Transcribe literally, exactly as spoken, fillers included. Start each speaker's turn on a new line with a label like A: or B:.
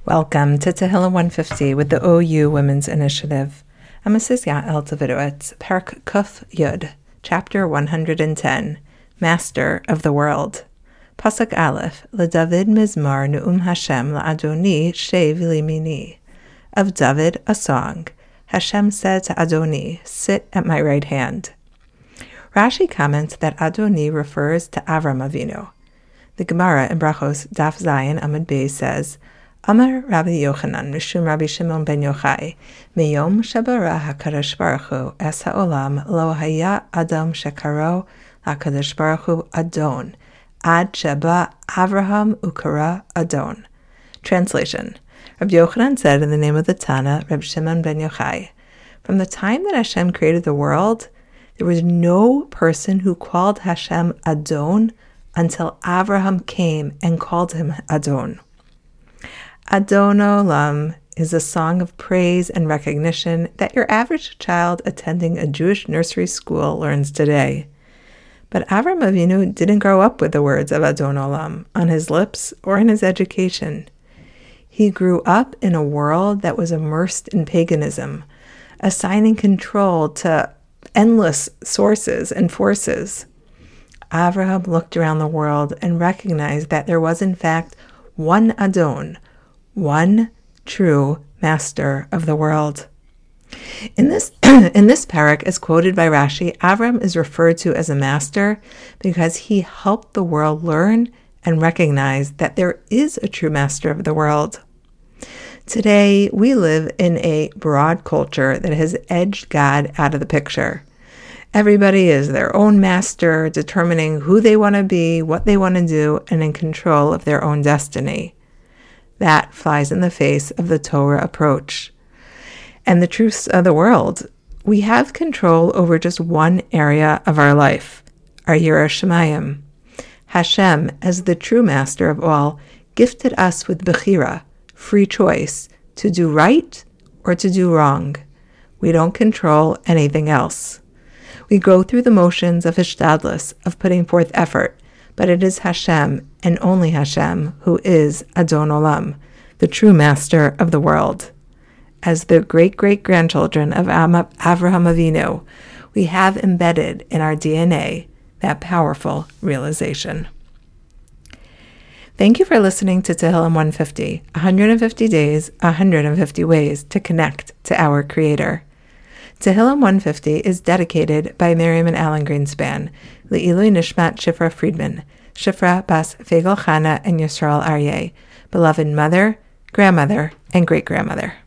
A: Welcome to Tehillim one fifty with the O U Women's Initiative. I'm Missus Yael Davidowitz, Perek Kuf Yud, Chapter one hundred ten, Master of the World. Pasuk Aleph, LeDavid Mizmar Ne'um Hashem LaAdoni Shev Limini. Of David, a song. Hashem said to Adoni, sit at my right hand. Rashi comments that Adoni refers to Avram Avinu. The Gemara in Brachos Daf Zayin Amud Beis says, Amar Rabbi Yochanan Mishum Rabbi Shimon ben Yochai Meyom Shabara HaKadosh Baruch Hu Es HaOlam Lo Haya Adam Shekaro HaKadosh Baruch Hu Adon Ad Sheba Avraham Ukara Adon. Translation. Rabbi Yochanan said in the name of the Tana, Rabbi Shimon ben Yochai, from the time that Hashem created the world, there was no person who called Hashem Adon until Avraham came and called him Adon. Adon Olam is a song of praise and recognition that your average child attending a Jewish nursery school learns today. But Avram Avinu didn't grow up with the words of Adon Olam on his lips or in his education. He grew up in a world that was immersed in paganism, assigning control to endless sources and forces. Avraham looked around the world and recognized that there was in fact one Adon, one true master of the world. In this in this parak, as quoted by Rashi, Avram is referred to as a master because he helped the world learn and recognize that there is a true master of the world. Today, we live in a broad culture that has edged God out of the picture. Everybody is their own master, determining who they want to be, what they want to do, and in control of their own destiny. That flies in the face of the Torah approach. And the truths of the world. We have control over just one area of our life, our Yirah Shamayim. Hashem, as the true master of all, gifted us with Bechira, free choice, to do right or to do wrong. We don't control anything else. We go through the motions of Hishtadlus, of putting forth effort, but it is Hashem, and only Hashem, who is Adon Olam, the true master of the world. As the great-great-grandchildren of Avraham Avinu, we have embedded in our D N A that powerful realization. Thank you for listening to Tehillim one fifty, one hundred fifty days, one hundred fifty ways to connect to our Creator. Tehillim one fifty is dedicated by Miriam and Alan Greenspan, Le'ilui Nishmat Shifra Friedman, Shifra Bas Fegel Chana and Yisrael Aryeh, beloved mother, grandmother, and great-grandmother.